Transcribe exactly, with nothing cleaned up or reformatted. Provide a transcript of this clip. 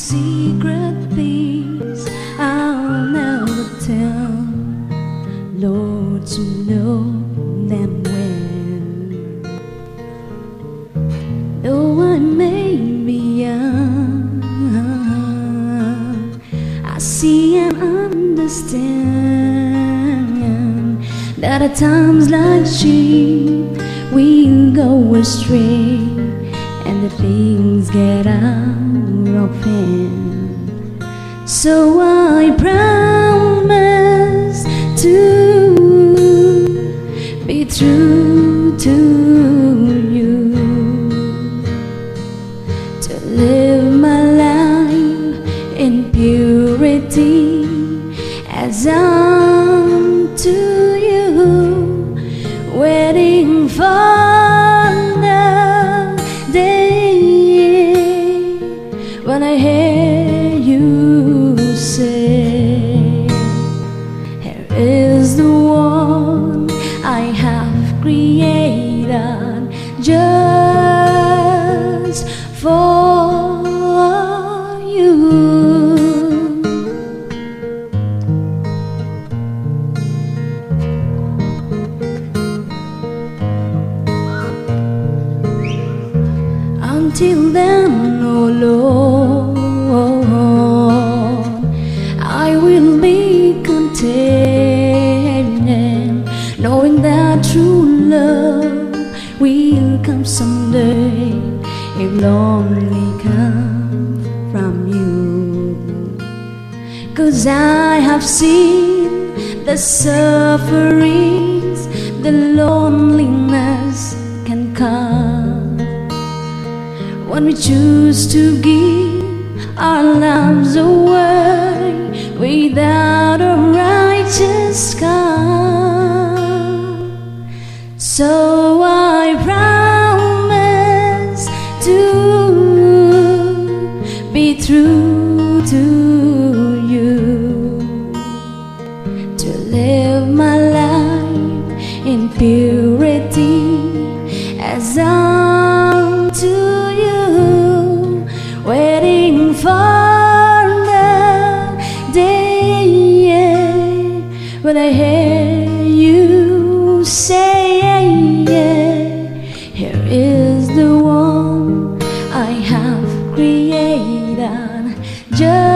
secret peace I'll never tell, Lord, you know them well. Though I may be young, I see and understand that at times like sheep we'll go astray, and the things get out of hand. So I promise to be true to you, to live my life in purity as I'm to you, waiting for when I hear you say, here is the one I have created just for you. Until then, oh Lord, I will be content, knowing that true love will come someday, if only come from you. 'Cause I have seen the sufferings, the loneliness can come when we choose to give our lives away without a righteous God. So I promise to be true to you, to live my life in purity as I'm to you, waiting for the day when I hear you say, here is the one I have created just